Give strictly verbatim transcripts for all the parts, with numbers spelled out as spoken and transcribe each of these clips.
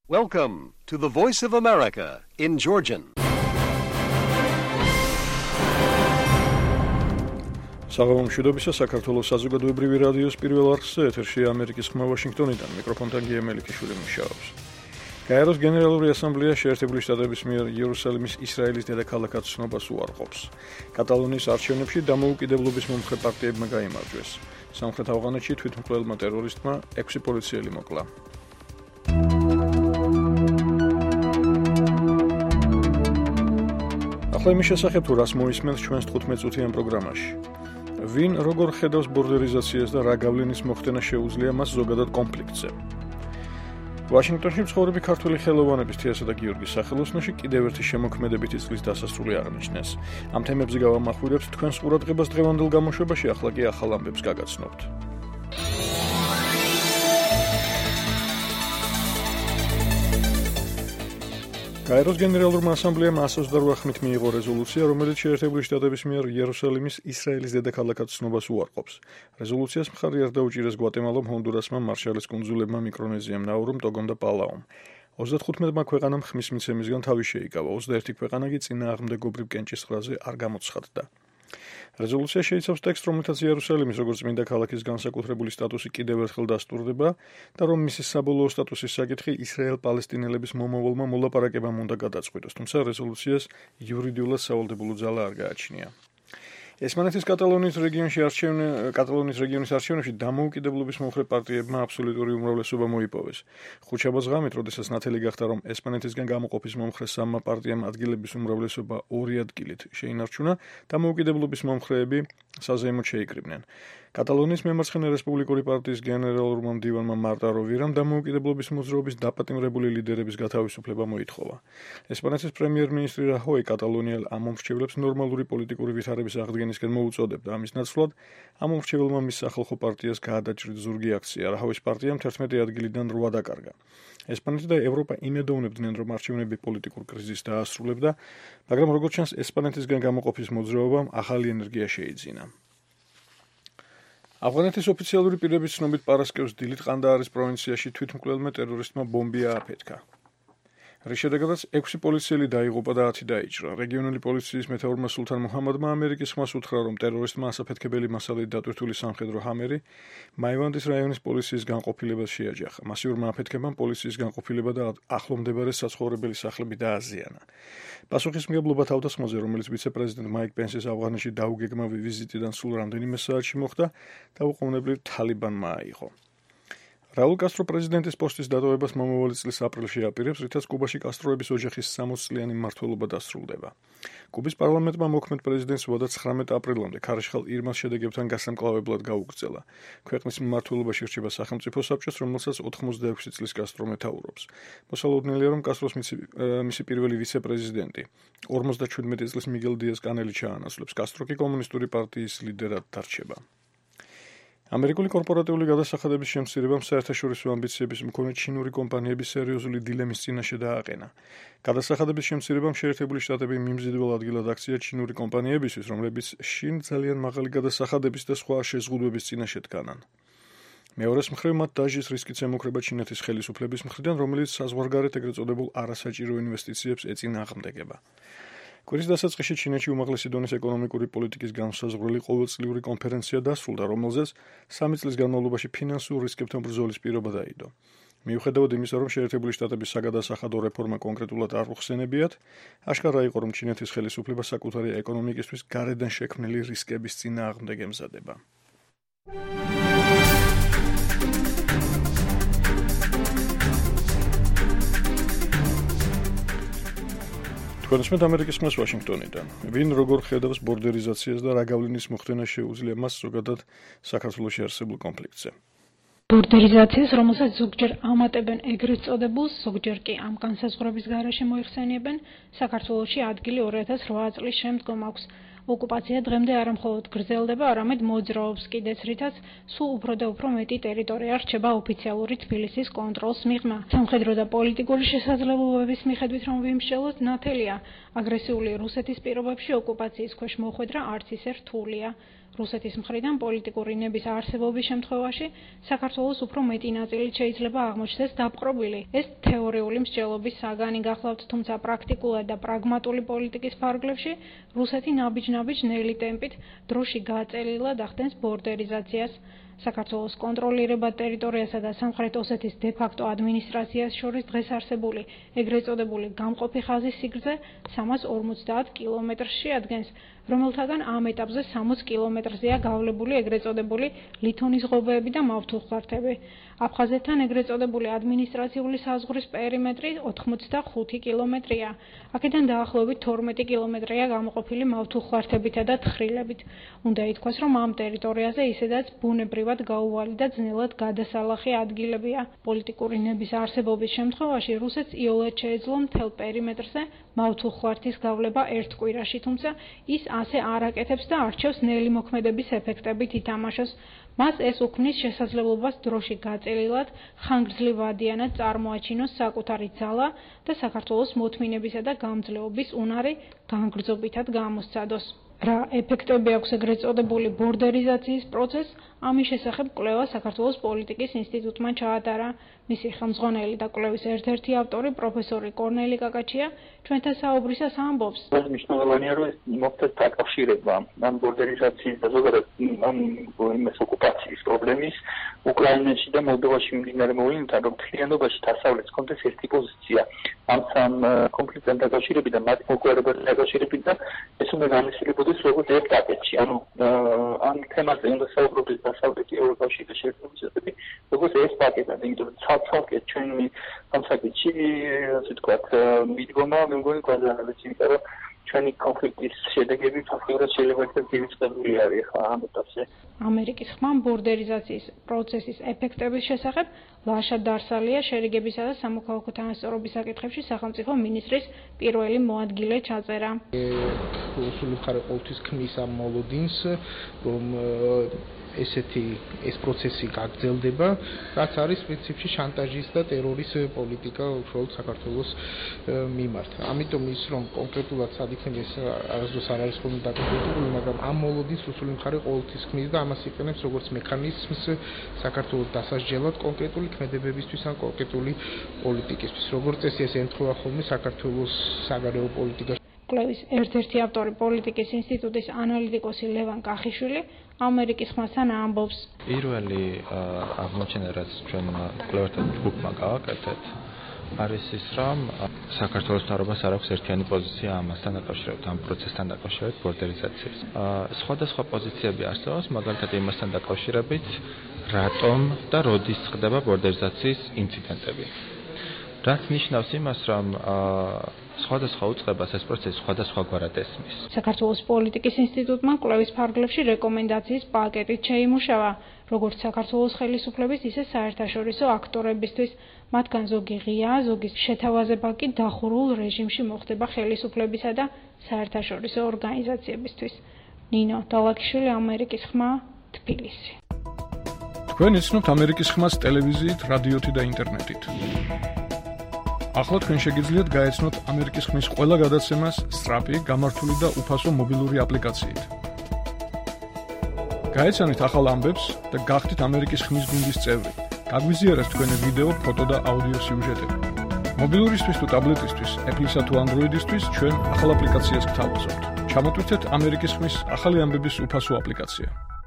Welcome to the Voice of America in Georgian. საღამო მშვიდობისა, საქართველოს საზოგადოებრივი რადიოს პირველ არხზე ეთერშია ამერიკის ხმა ვაშინგტონიდან, მიკროფონთან გია მელიქიშვილი მუშაობს. გაეროს გენერალური ასამბლეა შეერთებული შტატების მიერ იერუსალიმის ისრაელის დედაქალაქად ცნობას უარყოფს. კატალონიის არჩევნებში დამოუკიდებლობის მომხრე პარტიებმა გაიმარჯვეს. სამხრეთ ავღანეთში თვითმკვლელმა ტერორისტმა ექვსი პოლიციელი მოკლა. ახლა იმის შესახებ თუ რას მოისმენთ ჩვენს თხუთმეტ წუთიან პროგრამაში. ვინ როგორ ხედავს ბორდერიზაციას და რა გავლენის მოხდენა შეუძლია მას ზოგადად კონფლიქტზე. ვაშინგტონში მცხოვრები ქართველი ხელოვანების თიასა და გიორგის სახელოსნოში კიდევ ერთი შემოქმედებითი წლის დასასრული აღნიშნეს. ამ თემებზე გავამახვილებთ თქვენს ყურადღებას დღევანდელ გამოშვებაში, ახლა კი ახალ ამბებს გაგაცნობთ. გაეროს გენერალურმა ასამბლეამ ას ოცდაოთხ ხმით მიიღო რეზოლუცია, რომელიც შეერთებული შტატების მიერ იერუსალიმის ისრაელის დედაქალაქად ცნობას უარყოფს. რეზოლუციას მხარი არ დაუჭირეს გვატემალამ, ჰონდურასმა, მარშალის კუნძულებმა, მიკრონეზიამ, ნაურუმ, ტოგომ და პალაუმ. ოცდათხუთმეტმა ქვეყანამ ხმის მიცემისგან თავი შეიკავა, ოცდაერთი ქვეყანა კი წინააღმდეგობრივ კენჭისყრაზე არ გამოცხადდა. რეზოლუცია შეიცავს ტექსტს, რომელთაც იერუსალიმის როგორც წმინდა ქალაქის განსაკუთრებული სტატუსი კიდევ ერთხელ დასტურდება და რომ მისი საბოლოო სტატუსის საკითხი ისრაელ-პალესტინელების მომავალმა მოლაპარაკებამ უნდა გადაწყვიტოს, თუმცა რეზოლუციას იურიდიულად სავალდებულო ძალა არ გააჩნია. ესპანეთის კატალონიის რეგიონში არჩევნე კატალონიის რეგიონის არჩევნებში დამოუკიდებლობის მომხრე პარტიებმა აბსოლუტური უმრავლესობა მოიპოვეს. ხუთშაბათს ღამით, როდესაც ნათელი გახდა, რომ ესპანეთისგან გამოყოფის მომხრე სამმა პარტიამ ადგილების უმრავლესობა ორი ადგილით შეინარჩუნა, დამოუკიდებლობის მომხრეები საზეიმოდ შეიკრიბნენ. კატალონიის მემარცხენე რესპუბლიკური პარტიის გენერალურმა მდივანმა მარტა როვირამ დამოუკიდებლობის მოძრაობის დაპატიმრებული ლიდერების გათავისუფლება მოითხოვა. ესპანეთის პრემიერ-მინისტრი რაჰოი კატალონიელ ამომრჩევლებს ნორმალური პოლიტიკური ვითარების აღდგენისკენ მოუწოდებდა. ამის ნაცვლად ამომრჩეველმა მის სახალხო პარტიას გაადაჭრით ზურგი აქცია. რაჰოის პარტიამ თერთმეტი ადგილიდან რვა დაკარგა. ესპანეთი და ევროპა იმედოვნებდნენ, რომ არჩევნები პოლიტიკურ კრიზისს დაასრულებდა, მაგრამ როგორც ჩანს, ესპანეთისგან გამოყოფის მოძრაობამ ახალი ენერგია შეიძინა. ავღანეთის ოფიციალური პირების ცნობით პარასკევს დილით ყანდაარის პროვინციაში თვითმკვლელმა ტერორისტმა ბომბი ააფეთქა. რის შედეგადაც ექვსი პოლიციელი დაიღუპა და ათი დაიჭრა. რეგიონული პოლიციის მეთაურმა სულთან მუჰამადმა ამერიკის ხმას უთხრა, რომ ტერორისტმა ასაფეთქებელი მასალით დატვირთული სამხედრო ჰამერი მაივანდის რაიონის პოლიციის განყოფილებას შეაჯახა. მასიურმა აფეთქებამ პოლიციის განყოფილება და ახლომდებარე საცხოვრებელი სახლები დააზიანა. პასუხისმგებლობა თავდასხმაზე, რომელიც ვიცე-პრეზიდენტ მაიკ პენსის ავღანეთში დაუგეგმავი ვიზიტიდან სულ რამდენიმე საათში მოხდა, დაუყოვნებლივ თალიბანმა აიღო. რაულ კასტრო პრეზიდენტის პოსტის დატოვებას მომავალი წლის აპრილში აპირებს, რითაც კუბაში კასტროების ოჯახის სამოცწლიანი მმართველობა დასრულდება. კუბის პარლამენტმა მოქმედ პრეზიდენტს ვადა ცხრამეტ აპრილამდე ქარიშხალ ირმას შედეგებთან გასამკლავებლად გაუგრძელა. ქვეყნის მმართველობაში რჩება სახელმწიფო საბჭოს, რომელსაც ოთხმოცდაექვსი წლის კასტრო მეთაურობს. მოსალოდნელია, რომ კასტროს მისი პირველი ვიცე-პრეზიდენტი ორმოცდაჩვიდმეტი წლის მიგელ დიას კანელი ჩაანაცვლებს. კასტრო კი კომუნისტური პარტიის ლიდერად დარჩება. ამერიკული კორპორატიული გადასახადების შემცირებამ საერთაშორისო ამბიციების მქონე ჩინური კომპანიების სერიოზული დილემის წინაშე დააყენა. გადასახადების შემცირებამ შეერთებული შტატები მიმზიდველ ადგილად აქცია ჩინური კომპანიებისთვის, რომლებიც შინ ძალიან მაღალი გადასახადების და სხვა შეზღუდვების წინაშე დგანან. მეორეს მხრივ მათ დაჟის რისკიც ემუქრება ჩინეთის ხელისუფლების მხრიდან, რომელიც საზღვარგარეთ ეგრეთ წოდებულ არასაჭირო ინვესტიციებს ეწინააღმდეგება. კვირის დასაწყისში ჩინეთში უმაღლესი დონის ეკონომიკური პოლიტიკის განმსაზღვრელი ყოველწლიური კონფერენცია დასრულდა, რომელზეც სამი წლის განმავლობაში ფინანსურ რისკებთან ბრძოლის პირობა დაიდო. მიუხედავად იმისა, რომ შეერთებული შტატების საგადასახადო რეფორმა კონკრეტულად არ უხსენებიათ, აშკარა იყო, რომ ჩინეთის ხელისუფლება საკუთარი ეკონომიკისთვის გარედან შექმნილი რისკების წინააღმდეგ ემზადება. კონსმეთ ამერიკის ხმას ვაშინგტონიდან. ვინ როგორ ხედავს ბორდერიზაციას და რა გავლენის მოხდენა შეუძლია მას ზოგადად საქართველოში არსებულ კონფლიქტზე. ბორდერიზაციას, რომელსაც ზოგჯერ ამატებენ ეგრეთ წოდებულს, ზოგჯერ კი ამ განსაზღვრების გარეშე მოიხსენიებენ, საქართველოში ადგილი ორი ათას რვა წლის შემდგომ აქვს. ოკუპაცია დღემდე არა მხოლოდ გრძელდება, არამედ მოძრაობს კიდეც, რითაც სულ უფრო და უფრო მეტი ტერიტორია რჩება ოფიციალური თბილისის კონტროლს მიღმა. სამხედრო და პოლიტიკური შესაძლებლობების მიხედვით რომ ვიმსჯელოთ, ნათელია აგრესიული რუსეთის პირობებში ოკუპაციის ქვეშ მოხვედრა არც ისე რთულია. რუსეთის მხრიდან პოლიტიკური ნების არსებობის შემთხვევაში საქართველოს უფრო მეტი ნაწილით შეიძლება აღმოჩნდეს დაპყრობილი. ეს თეორიული მსჯელობის საგანი გახლავთ, თუმცა პრაქტიკულად და პრაგმატული პოლიტიკის ფარგლებში რუსეთი ნაბიჯ-ნაბიჯ ნელი ტემპით დროში გაწელილად ახდენს ბორდერიზაციას. საქართველოს კონტროლირება ტერიტორიასა და სამხრეთ ოსეთის დე-ფაქტო ადმინისტრაციას შორის დღეს არსებული ეგრეთ წოდებული გამყოფი ხაზის სიგრძე სამას ორმოცდაათ კილომეტრს შეადგენს, რომელთაგან ამ ეტაპზე სამოცი კილომეტრზეა გავლებული ეგრეთ წოდებული ლითონის ღობეები და მავთულხარდები. აფხაზეთთან ეგრეთ წოდებული ადმინისტრაციული საზღვრის პერიმეტრი ოთხმოცდახუთი კილომეტრია. აქედან დაახლოებით თორმეტი კილომეტრია გამოყოფილი მავთულხარდებითა და თხრილებით. უნდა ითქვას, რომ ამ ტერიტორიაზე ისედაც ბუნებრივად გაუვალი და ძნელად გადასალახი ადგილებია. პოლიტიკური ნების არსებობის შემთხვევაში რუსეთს იოლად შეეძლო მთელ პერიმეტრზე მავთულხარდის გავლება ერთ კვირაში, თუმცა ის ასე არ აკეთებს და არჩევს ნელი მოქმედების ეფექტებით ითამაშოს. მას ეს უქმნის შესაძლებლობას დროში გაწელილად ხანგრძლივადიანად წარმოაჩინოს საკუთარი ძალა და საქართველოს მოთმინებისა და გამძლეობის უნარი განგრძობითად გამოსცადოს. რა ეფექტები აქვს ეგრეთ წოდებული ბორდერიზაციის პროცესს, ამის შესახებ კვლევა საქართველოს პოლიტიკის ინსტიტუტმა ჩაატარა. მისი ხელმძღვანელი და კვლევის ერთ-ერთი ავტორი პროფესორი კორნელი კაკაჩია ჩვენთან საუბრისას ამბობს. მნიშვნელოვანია, რომ მოხდეს დაკავშირება ამ ბორდერიზაციის და ზოგადად ამ იმის ოკუპაციის პრობლემის უკრაინაში და მოლდოვაში მიმდინარე მოვლენებთან, რომ მთლიანობაში დასავლეთს ჰქონდეს ერთი პოზიცია ამ სამ კონფლიქტთან დაკავშირებით და მათ მოგვარებასთან დაკავშირებით და ეს უნდა განხილებოდეს როგორც ერთ პაკეტში. ანუ ამ თემაზე უნდა საუბრობდეს დასავლეთი ევროკავშირი და შეერთებები როგორც ეს პაკეტად, იმიტომ რომ ცალ-ცალკე ჩვენი ამ საკითხში, ასე ვთქვათ, მიდგომა მე მგონი გვაზარალებს, იმიტომ რომ ჩვენი კონფლიქტის შედეგები ფაქტობრივად შეიძლება იქნას დივიწყებული არის ხა ამ ეტაპზე. ამერიკის ხმამ ბორდერიზაციის პროცესის ეფექტების შესახებ ლაშა დარსალია შერიგებისა და სამოქალაქო თანასწორობის საკითხებში სახელმწიფო მინისტრის პირველი მოადგილე ჩაწერა. რუსული მხარე ყოველთვის ქმნის ამ მოლოდინს, რომ ესეთი ეს პროცესი გაგრძელდება, რაც არის პრინციპში შანტაჟის და ტერორის პოლიტიკა უშუალოდ საქართველოს მიმართ. ამიტომ ის რომ კონკრეტულად სადიქნებ ეს არასდროს არ არის ხოლმე დაკავშირებული, მაგრამ ამ მოლოდინს რუსული მხარე ყოველთვის ქმნის და ამას იყენებს როგორც მექანიზმს საქართველოს დასასჯელად კონკრეტული ქმედებებისთვის ან კონკრეტული პოლიტიკისთვის. როგორც წესი ეს ემთხვევა ხოლმე საქართველოს საგარეო პოლიტიკაში. კვლევის ერთ-ერთი ავტორი პოლიტიკის ინსტიტუტის ანალიტიკოსი ლევან კახიშვილი ამერიკის ხმასთან ამბობს. პირველი აღმოჩენა, რაც ჩვენ კვლევათა ჯგუფმა გავაკეთეთ, არის ის, რომ საქართველოს მთავრობას არ აქვს ერთიანი პოზიცია ამასთან დაკავშირებით, ამ პროცესთან დაკავშირებით ბორდერიზაციის. სხვადასხვა პოზიციები არსებობს, მაგალითად იმასთან დაკავშირებით, რატომ და როდის ხდება ბორდერიზაციის ინციდენტები. რაც ნიშნავს იმას, რომ სხვადასხვა უწყებას ეს პროცესი სხვადასხვაგვარად ესმის. საქართველოს პოლიტიკის ინსტიტუტმა კვლევის ფარგლებში რეკომენდაციის პაკეტით შეიმუშავა, როგორც საქართველოს ხელისუფლების, ისე საერთაშორისო აქტორებისთვის. მათგან ზოგი ღია, ზოგი შეთავაზება კი დახურულ რეჟიმში მოხდება ხელისუფლებისა და საერთაშორისო ორგანიზაციებისთვის. ნინო დალაკიშვილი, ამერიკის ხმა, თბილისი. თქვენ იცნობთ ამერიკის ხმას ტელევიზიით, რადიოთი და ინტერნეტით. ახლა თქვენ შეგიძლიათ გაეცნოთ ამერიკის ხმის ყველა გადაცემას სწრაფი, გამართული და უფასო მობილური აპლიკაციით. გაეცანით ახალ ამბებს და გახდით ამერიკის ხმის გუნდის წევრი. გაგვიზიარეთ თქვენი ვიდეო, ფოტო და აუდიო სიუჟეტები. მობილურისთვის თუ ტაბლეტისთვის, Apple-ისა თუ Android-ისთვის ჩვენ ახალ აპლიკაციას გთავაზობთ. ჩამოტვირთეთ ამერიკის ხმის ახალი ამბების უფასო აპლიკაცია.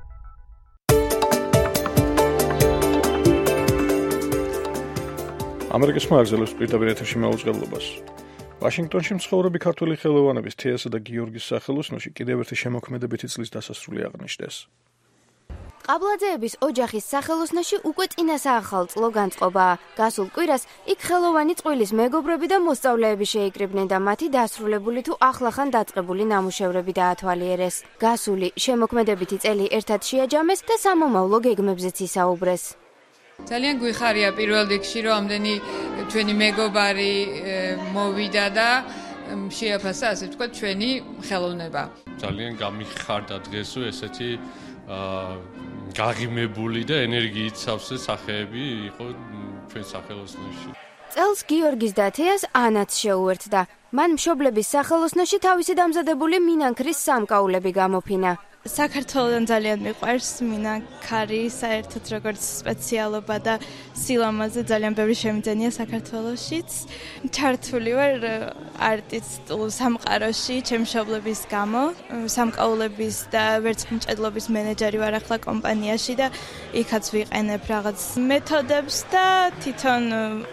ამერიკის ხმა აგზელებს პირდაპირ ეთერში მაუწყებლობას. ვაშინგტონში მცხოვრები ქართველი ხელოვანების თეასა და გიორგის სახელოსნოში კიდევ ერთი შემოქმედებითი წლის დასასრული აღნიშნეს. ყაბლაძეების ოჯახის სახელოსნოში უკვე წინასაახალ წლო განწყობა. გასულ კვირას იქ ხელოვანი წყვილის მეგობრები და მოსწავლეები შეიკრიბნენ და მათი დასრულებული თუ ახლახან დაწყებული ნამუშევრები დაათვალიერეს. გასული შემოქმედებითი წელი ერთად შეაჯამეს და სამომავლო გეგმებზეც ისაუბრეს. ძალიან გვიხარია პირველ რიგში, რომ ამდენი ჩვენი მეგობარი მოვიდა და შეაფასა, ასე ვთქვათ, ჩვენი ხელოვნება. ძალიან გამიხარდა დღესო ესეთი გაღიმებული და ენერგიით სავსე სახეები იყო ჩვენ სახელოსნოში. წელს გიორგის და თეას ანაც შეუერთდა. მან მშობლების სახელოსნოში თავისი დამზადებული მინანქრის სამკაულები გამოფინა. საქართველოს ძალიან მიყვარს მინაქარი საერთოდ როგორც სპეციალობა და სილამაზე ძალიან ბევრი შემიძლენია საქართველოშიც. ჩართული ვარ არტისტულ სამყაროში ჩემი მშობლების გამო, სამკაულების და ვერცხლმჭედლობის მენეჯერი ვარ ახლა კომპანიაში და იქაც ვიყენებ რაღაც მეთოდებს და თვითონ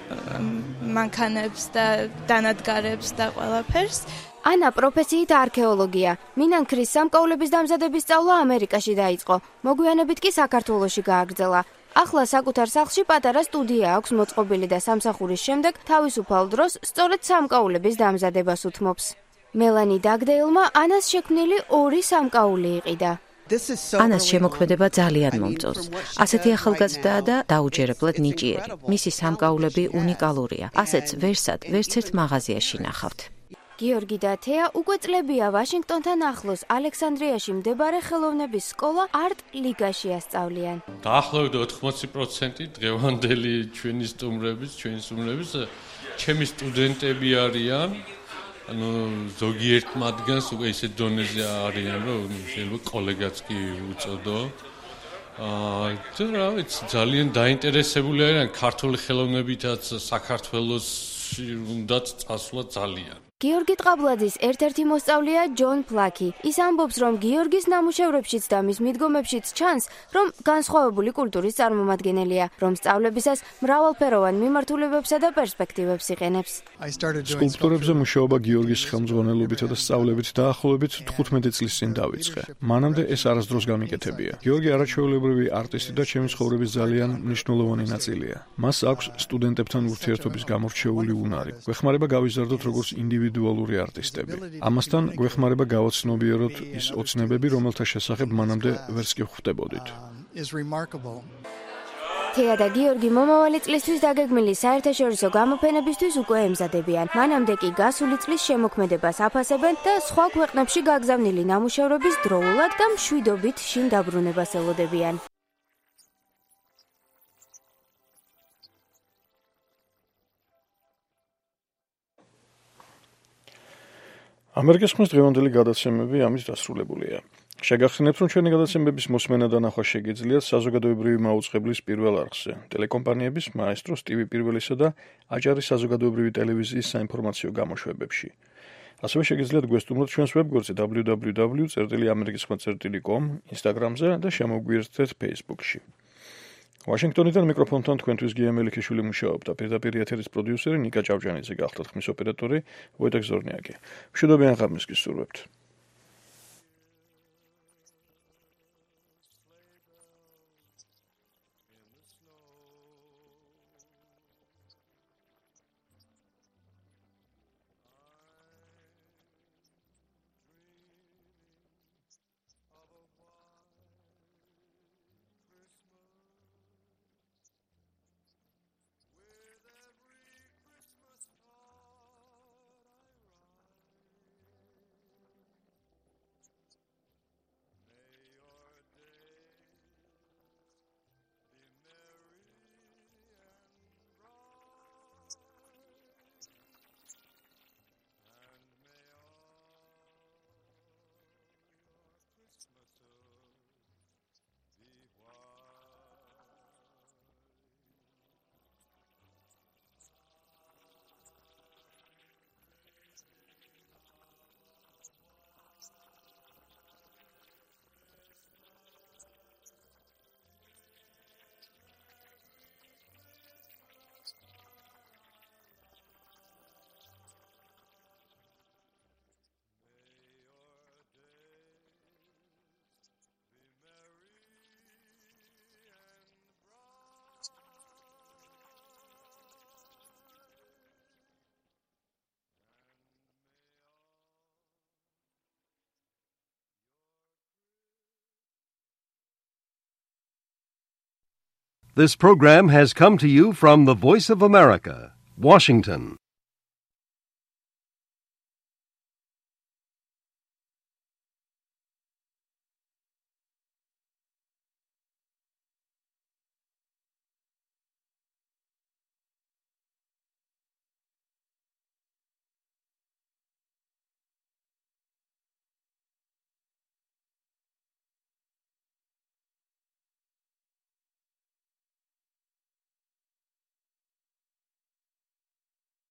მანქანებს და დანადგარებს და ყველაფერს. ანა პროფესიით არქეოლოგია. მინანქრის სამკაულების დამზადების სწავლა ამერიკაში დაიწყო. მოგვიანებით კი საქართველოში გააგრძელა. ახლა საკუთარ სახლში პატარა სტუდია აქვს მოწყობილი და სამსახურის შემდეგ თავისუფალ დროს სწორედ სამკაულების დამზადებას უთმობს. მელანი დაგდეილმა ანას შექმნილი ორი სამკაული იყიდა. ანას შემოქმედება ძალიან მომწონს. ასეთი ახალგაზრდაა და დაუჯერებლად ნიჭიერი. მისი სამკაულები უნიკალურია. ასეც ვერსად ვერც ერთ მაღაზიაში ნახავთ. გიორგი და თეა უკვე წლებია ვაშინგტონთან ახლოს ალექსანდრიაში მდებარე ხელოვნების სკოლა არტ ლიგაში ასწავლიან. დაახლოებით ოთხმოცი პროცენტი დღევანდელი ჩვენი სტუმრების, ჩვენი სტუმრების ჩემი სტუდენტები არიან. ანუ ზოგიერთ მათგანს უკვე ისეთ დონეზე არიან, რომ შეიძლება კოლეგაც კი უწოდო. აა და რა ვიცი, ძალიან დაინტერესებული არიან ქართული ხელოვნებითაც საქართველოში უნდათ წასვლა ძალიან. გიორგი ტყაბლაძის ერთ-ერთი მოსწავლეა ჯონ პლაკი. ის ამბობს, რომ გიორგის ნამუშევრებშიც და მის მიდგომებშიც ჩანს, რომ განსხვავებული კულტურის წარმომადგენელია, რომ სწავლებისას მრავალფეროვან მიმართულებებსა და პერსპექტივებს იყენებს. სკულპტურებზე მუშაობა გიორგის ხელმძღვანელობითა და სწავლებით დაახლოებით თხუთმეტი წლის წინ დავიწყე. მანამდე ეს არასდროს გამიკეთებია. გიორგი არაჩვეულებრივი არტისტი და ჩემი ცხოვრების ძალიან მნიშვნელოვანი ნაწილია. მას აქვს სტუდენტებთან ურთიერთობის გამორჩეული უნარი. გვეხმარება გავიზარდოთ როგორც ინდივიდი ინდივიდუალური არტისტები. ამასთან გვეხმარება გავაცნობიეროთ ის ოცნებები, რომელთა შესახებ მანამდე ვერც კი ხვდებოდით. თეა და გიორგი მომავალი წლისთვის დაგეგმილი საერთაშორისო გამოფენებისთვის უკვე ემზადებიან. მანამდე კი გასული წლის შემოქმედებას აფასებენ და სხვა ქვეყნებში გაგზავნილი ნამუშევრების დროულად და მშვიდობით შინ დაბრუნებას ელოდებიან. ამერიკის ხმის დღევანდელი გადაცემები ამის დასრულებულია. შეგახსენებთ, რომ ჩვენი გადაცემების მოსმენა და ნახვა შეგიძლიათ საზოგადოებრივი მაუწყებლის პირველ არხზე, ტელეკომპანიების მაესტროს ტივი პირველისა და აჭარის საზოგადოებრივი ტელევიზიის საინფორმაციო გამოშვებებში. ასევე შეგიძლიათ გვესტუმროთ ჩვენს ვებგვერდზე double-u double-u double-u წერტილი ამერიკის ხმა წერტილი com, Instagram-ზე და შემოგვიერთდეთ Facebook-ში. ვაშინგტონიდან მიკროფონთან თქვენთვის გია მელიქიშვილი მუშაობდა. პირდაპირ ეთერის პროდიუსერი ნიკა ჭავჭანიძე გახლდათ ხმის ოპერატორი ვოიტექ ზორნიაკი. მშვიდობიან ღამეს გისურვებთ. This program has come to you from the Voice of America, Washington.